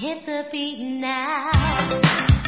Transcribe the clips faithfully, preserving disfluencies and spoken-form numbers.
hit the beat now.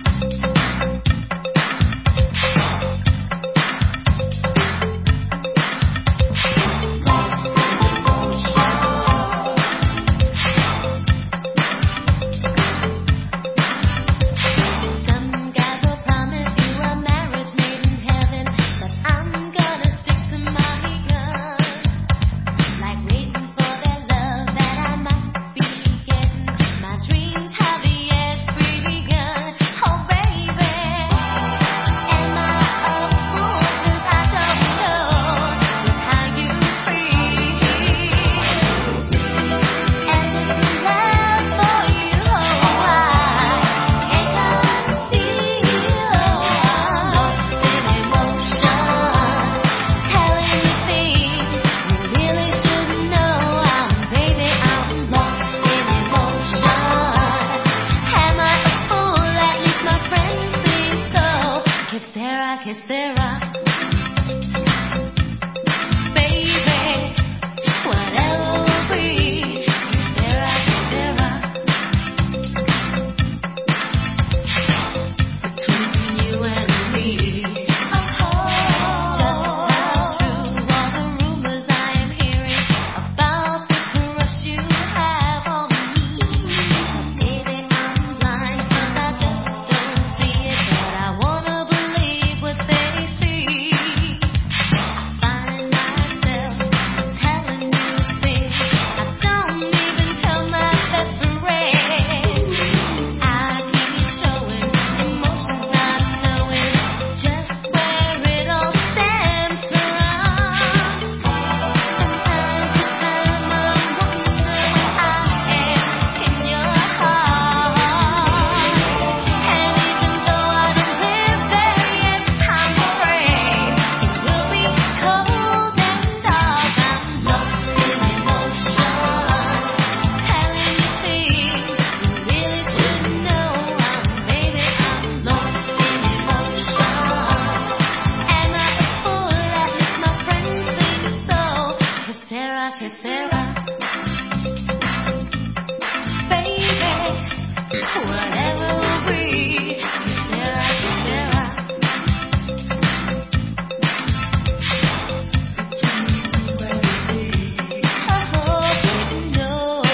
Que será, baby, whatever will be, que será, que será, between you and me. Oh, just how true all the rumors I am hearing about the crush you have on me. Maybe I'm blind 'cause I just don't see it, but I wanna believe what they see. I find myself telling you things I don't even tell my best friend. I keep showing emotions not knowing just where it all stems from. From time to time I wonder where I am in your heart. And even though I don't live there yet, I'm afraid it will be cold and dark. I'm lost in emotion, telling you things you really should know. I'm, baby, I'm lost in emotion. Am I a fool? At least my friends think so. Que sera, que sera, baby, whatever will be. Que sera, que sera, oh, baby, no.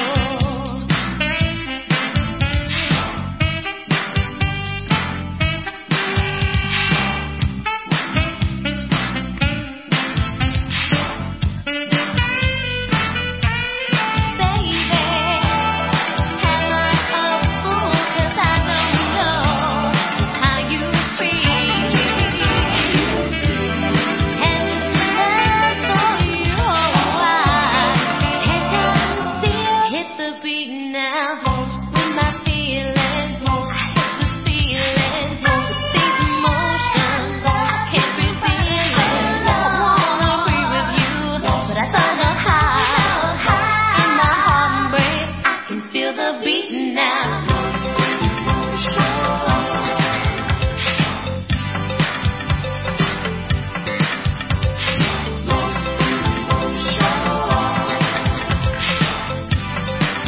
Feel the beat now.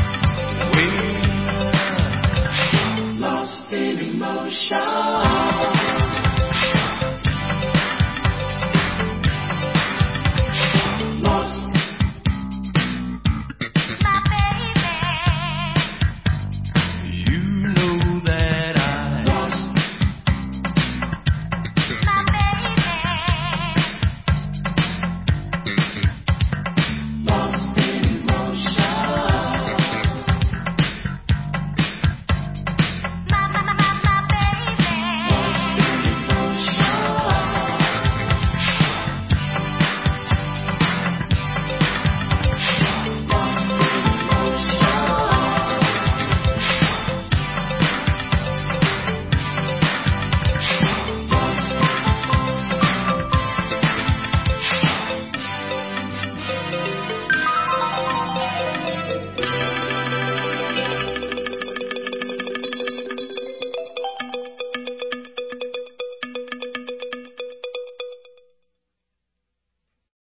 We're lost in emotion.